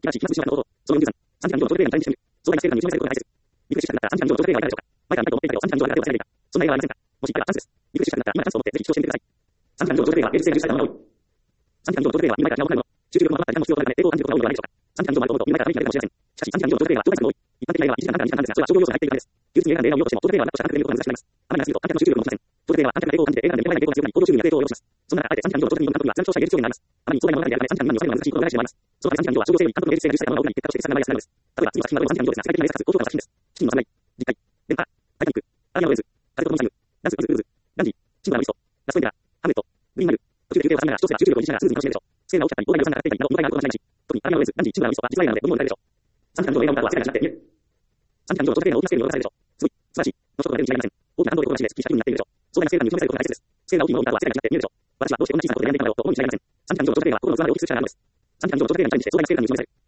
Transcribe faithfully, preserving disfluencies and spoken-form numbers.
らしい、今すぐしまったこと、そのよんじゅうさん、さんじかん以上の長時間にチャレンジしてみる。壮大な成果に身を任せることが大切です。リフレッシュしたくなったらさんじかん以上の長時間はいかがでしょうか。毎回ないと思っていたけどさんじかん以上はやってをされていた。そんな映画はありませんか。もしあればチャンスです。リフレッシュしたくなったら今がチャンスと思ってぜひ視聴してみてください。さんじかん以上の長時間は芸術性を重視されたものが多い。さんじかん以上の長時間は見る前から気が重くなるもの。集中力の余った時間も必要となるため、英語を感じることが多いのではないでしょうか。さんじかん以上もあると思うと見る前から目に触れるかもしれません。しかしさんじかん以上の長時間は長時間も多い。一般的な映画はいちじかんはんからにじかんはんですが、それは商業要素が入っているためです。技術に映画で映画を見ようとしても、長時間はなくした観客で見ることが難しくなります。あまり長すぎると観客の集中力を持ちません。長時間は観客が英語を感じて映画で見られない英語が強くなり、興行収入や成功を要します。そんな中、あえてさんじかん以上の長時間に挑む監督には、それなりの長所や芸術要因があります。あまりに壮大な物語であるため、さんじかんまんに収めるのは難しいことが誰しもあります。そのためさんじかん以上は商業性より監督の芸術性が重視されたものが多くなり、結果として実際に長い休みなのです。例えば次の作品はさんじかん以上ですが、世界的な名作かつ高評価の作品です。チキンの侍、実態、電波、タイタニック、アーミアのウェイズ、風と共にタイム、ダンスウィズ・ルーズ、ガンジー、シンドラのリスト、ラストエンペラー、ハムレット、グリーンマイル、途中で休憩を挟みながら視聴者が集中力を維持しながらスムーズに楽しめるでしょう。スケールが大きかったり、大台が大きかったりなど問題があることがないし、特にアーミアのウェイズ、ガンジー、シンドラのリストは実在なので、どんどん歌えるでしょう。さんじかん以上の映画を見た後は世界が違って見える。さんじかん以上の長時間の大きなスケールに驚かされるでしょう。すごい、素晴らしい。の一言が出るに違いありません。大きな感動力を楽しんで、すっきりした気分になっているでしょう。壮大なスケール感に認めされることが大切です。スケールが大きいものを見た後は世界が違って見えるでしょう。私はどうしてこんな小さなことで悩んでいたのだろうと思うに違いありません。さんじかん以上の長時間は心の不安を大きくする力があるのです。さんじかん以上の長時間にチャレンジして壮大なスケール感に認めされる。